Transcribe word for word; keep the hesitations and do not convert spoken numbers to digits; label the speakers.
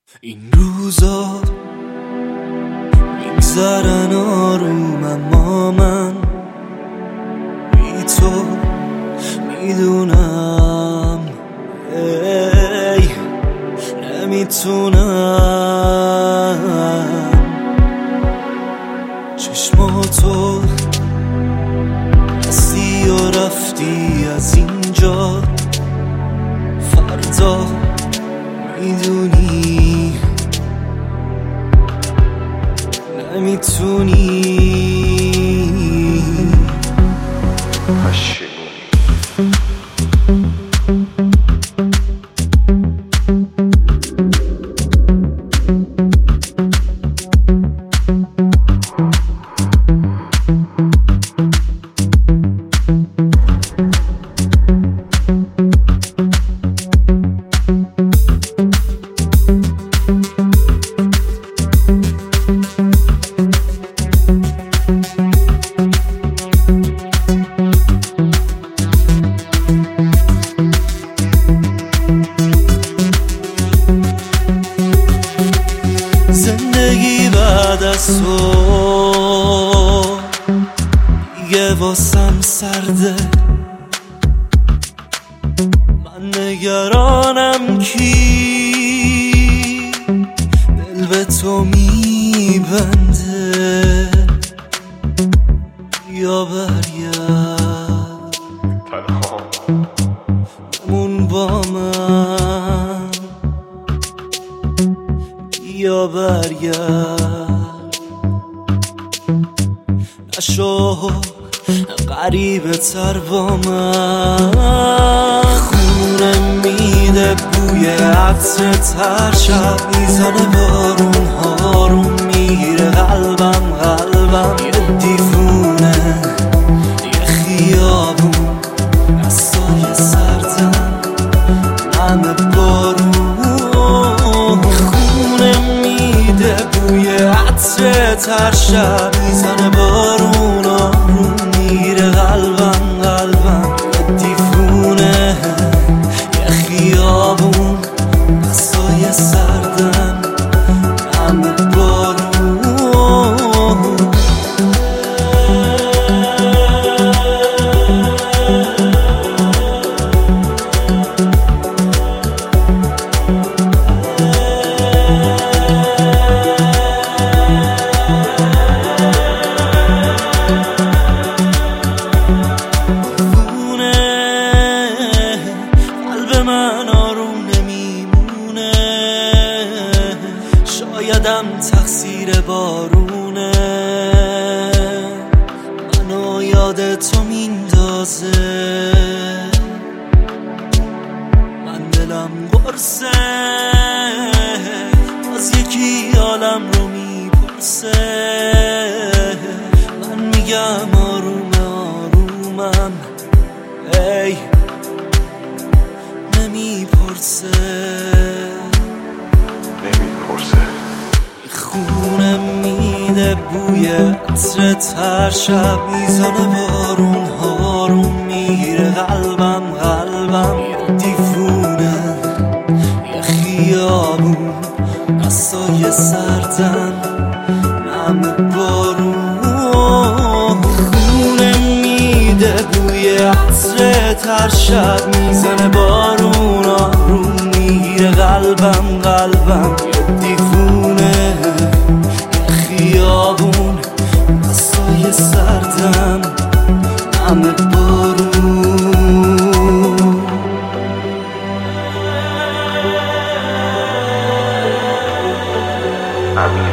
Speaker 1: این روزا میگذرن آروم، اما من بی تو میدونم ای نمیتونم. چشماتو هستی و رفتی از اینجا، فردا میدونی نمیتونی. زندگی بعد از تو دیگه واسم سرده، من نگرانم کی دل به تو میبنده. یا برگرد بمون با من، یا برگرد نشو غریبه تر با من. خونه میده بوی عطر تر، شب میزنه بارون هارون میگیره قلبم قلبم یه دیوونه یه خیابون دستای سردم همه بارون. خونه میده بوی عطر تر، شب میزنه بارون آروم میگیره قلبم قلبم یه دیوونه یه خیابون دستای سردم همه بارون. شایدم تقصیر بارونه، منو یاد تو میندازه. من دلم قرصه باز یکی عالم رو میپرسه. من میگم آروم آرومم ای نمیپرسه خونه میده بوی عطر تر، شب میزنه بارون هارون میگیره قلبم قلبم یه دیوونه یه خیابون دستای سردم همه بارون. خونه میده بوی عطر تر، شب میزنه بارون آروم میگیره قلبم قلبم یه دیوونه خیابون دستای سردم همه بارون.
Speaker 2: I'm